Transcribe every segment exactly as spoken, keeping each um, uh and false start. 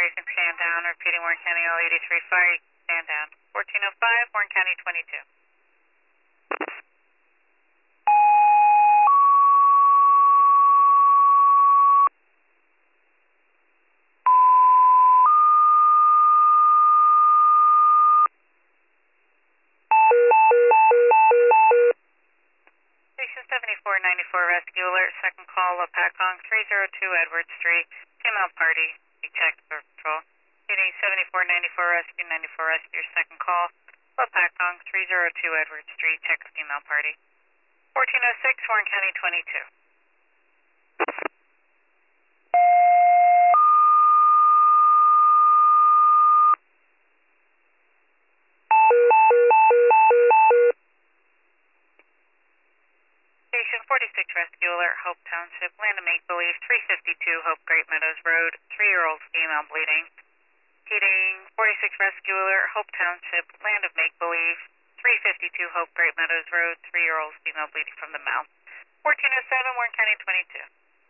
you can stand down. Repeating Warren County L eighty-three Fire, you can stand down. fourteen oh five, Warren County twenty-two. Station seventy-four ninety-four Rescue Alert, second call, Lopakong, three oh two Edward Street, female party, detect for patrol. Meeting seventy-four ninety-four Rescue, ninety-four Rescue, second call, Lopakong, three oh two Edward Street, check a female party. fourteen oh six, Warren County twenty-two. Station forty-six Rescue Alert, Hope Township, Land of Make Believe, three fifty-two Hope Great Meadows Road, three-year-old female bleeding. Heating forty-six Rescue Alert, Hope Township, Land of Make Believe, three fifty-two Hope Great Meadows Road, three-year-old female bleeding from the mouth. fourteen oh seven, Warren County twenty-two.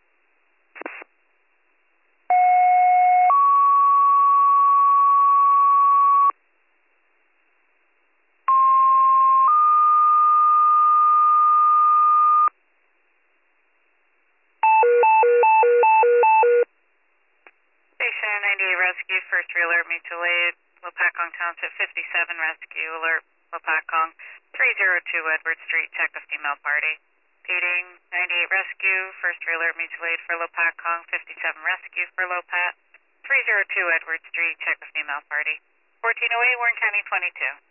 Station ninety-eight Rescue, first alert, mutual aid, Lopakong Township, fifty-seven Rescue Alert, Lopakong, three oh two Edward Street, check a female party. Repeating, ninety-eight Rescue, first alert, mutual aid for Lopakong, fifty-seven Rescue for Lopat, three oh two Edward Street, check a female party. fourteen oh eight, Warren County twenty-two.